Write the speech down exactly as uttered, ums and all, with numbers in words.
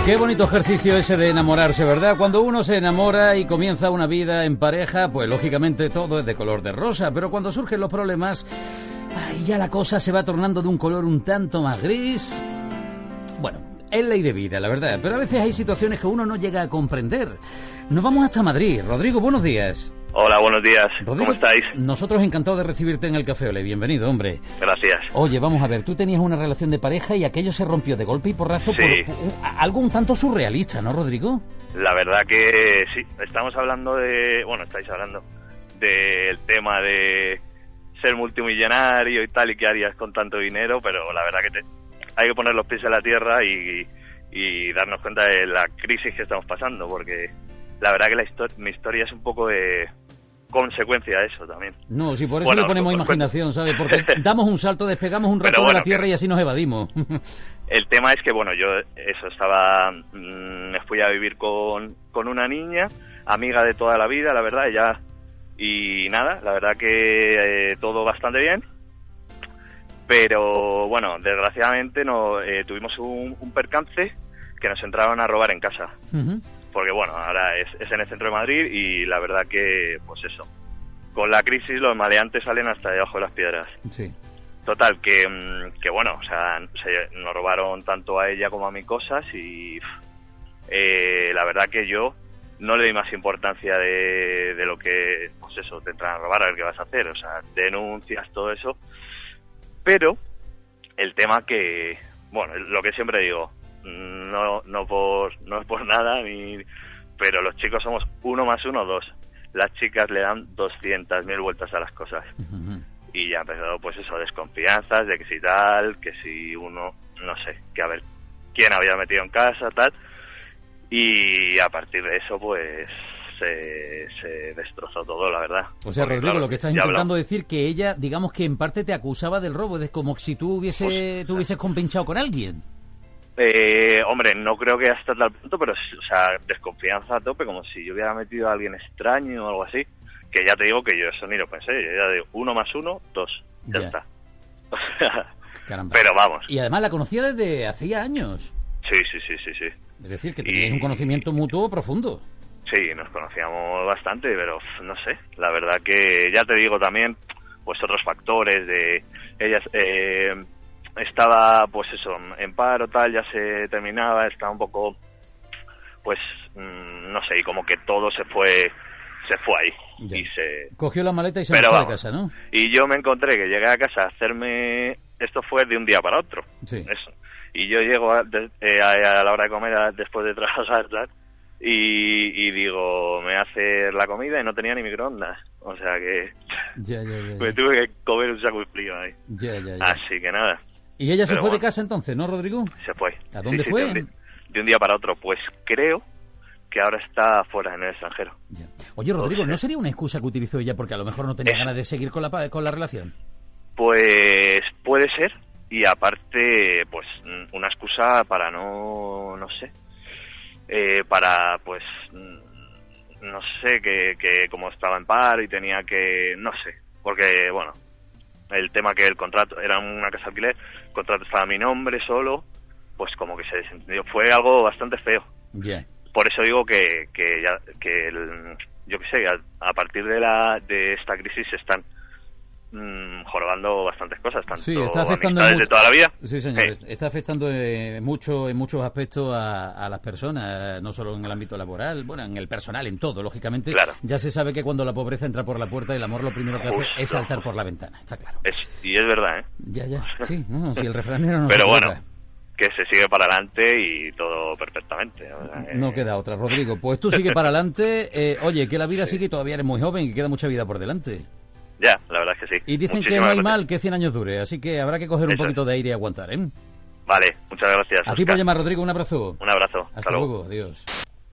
Qué bonito ejercicio ese de enamorarse, ¿verdad? Cuando uno se enamora y comienza una vida en pareja, pues lógicamente todo es de color de rosa, pero cuando surgen los problemas, ay, ya la cosa se va tornando de un color un tanto más gris. Bueno, es ley de vida, la verdad, pero a veces hay situaciones que uno no llega a comprender. Nos vamos hasta Madrid. Rodrigo, buenos días. Hola, buenos días. Rodrigo, ¿cómo estáis? Nosotros encantados de recibirte en el Café Olé. Bienvenido, hombre. Gracias. Oye, vamos a ver, tú tenías una relación de pareja y aquello se rompió de golpe y porrazo. Sí. por, por algo un tanto surrealista, ¿no, Rodrigo? La verdad que sí, estamos hablando de... Bueno, estáis hablando del tema de ser multimillonario y tal, y qué harías con tanto dinero, pero la verdad que te, hay que poner los pies en la tierra y, y darnos cuenta de la crisis que estamos pasando, porque la verdad que la histori- mi historia es un poco de... consecuencia de eso también. No, si por eso bueno, le ponemos os imaginación, ¿sabes? Porque damos un salto, despegamos un rato bueno, de la tierra que... y así nos evadimos. El tema es que, bueno, yo eso estaba... Mmm, me fui a vivir con, con una niña, amiga de toda la vida, la verdad, ella... Y nada, la verdad que eh, todo bastante bien. Pero, bueno, desgraciadamente no eh, tuvimos un, un percance que nos entraron a robar en casa. Uh-huh. Porque bueno, ahora es, es en el centro de Madrid y la verdad que, pues eso, con la crisis los maleantes salen hasta debajo de las piedras. Sí. Total, que, que bueno, o sea, se, nos robaron tanto a ella como a mí cosas y eh, la verdad que yo no le di más importancia de, de lo que, pues eso, te entran a robar, a ver qué vas a hacer, o sea, denuncias, todo eso. Pero el tema que, bueno, lo que siempre digo, no no por no es por nada ni, pero los chicos somos uno más uno dos, las chicas le dan doscientas mil vueltas a las cosas. Uh-huh. Y ya ha empezado pues eso, desconfianzas de que si tal, que si uno, no sé, que a ver quién había metido en casa, tal, y a partir de eso pues se, se destrozó todo, la verdad. O sea, porque, Rodrigo, claro, lo que estás intentando hablamos. decir que ella, digamos que en parte te acusaba del robo, es como si tú hubiese, pues, tú hubieses compinchado con alguien. Eh, hombre, no creo que hasta tal punto, pero, o sea, desconfianza a tope, como si yo hubiera metido a alguien extraño o algo así, que ya te digo que yo eso ni lo pensé, yo ya digo, uno más uno, dos, ya yeah. está. Caramba. Pero vamos. Y además la conocía desde hacía años. Sí, sí, sí, sí, sí. Es decir, que teníais y... un conocimiento mutuo profundo. Sí, nos conocíamos bastante, pero no sé, la verdad que ya te digo también, pues otros factores de ellas... Eh, estaba, pues eso, en paro, tal, ya se terminaba, estaba un poco, pues, mmm, no sé, y como que todo se fue, se fue ahí. Ya. Y se... Cogió la maleta y se marchó de casa, ¿no? Y yo me encontré que llegué a casa a hacerme, esto fue de un día para otro. Sí. Eso. Y yo llego a, eh, a, a la hora de comer, a, después de trabajar, tal, y, y digo, me hace la comida y no tenía ni microondas. O sea que ya, ya, ya, ya. me tuve que comer un saco de frío ahí. Ya, ya, ya. Así que nada. ¿Y ella se Pero fue bueno, de casa entonces, no, Rodrigo? Se fue. ¿A dónde sí, fue? Sí, de, un día, de un día para otro. Pues creo que ahora está fuera, en el extranjero. Ya. Oye, Rodrigo, Entonces, ¿no sería una excusa que utilizó ella porque a lo mejor no tenía es, ganas de seguir con la con la relación? Pues puede ser. Y aparte, pues una excusa para no, no sé, eh, para pues, no sé, que, que como estaba en paro y tenía que, no sé, porque bueno, el tema que el contrato era una casa de alquiler, el contrato estaba a mi nombre solo, pues como que se desentendió, fue algo bastante feo. Yeah. Por eso digo que que ya que el, yo qué sé, a, a partir de la de esta crisis se están mmm, jorobando bastantes cosas, tanto sí, está afectando amistades de toda la vida. Sí, señores, eh. está afectando eh, mucho en muchos aspectos a, a las personas, no solo en el ámbito laboral, bueno, en el personal, en todo, lógicamente. Claro. Ya se sabe que cuando la pobreza entra por la puerta, el amor lo primero que Justo. hace es saltar por la ventana, está claro. Es, y es verdad, ¿eh? Ya, ya, sí, no, si el refranero no Pero se bueno, equivoca. Que se sigue para adelante y todo perfectamente. O sea, eh... No queda otra, Rodrigo. Pues tú sigue para adelante. Eh, oye, que la vida sí. sigue y todavía eres muy joven y queda mucha vida por delante. Ya, la verdad es que sí. Y dicen Muchísimas que no hay gracias. mal que cien años dure, así que habrá que coger un Eso poquito es. de aire y aguantar, ¿eh? Vale, muchas gracias. A ti por llamar, Rodrigo, un abrazo. Un abrazo. Hasta, Hasta luego. luego. Adiós.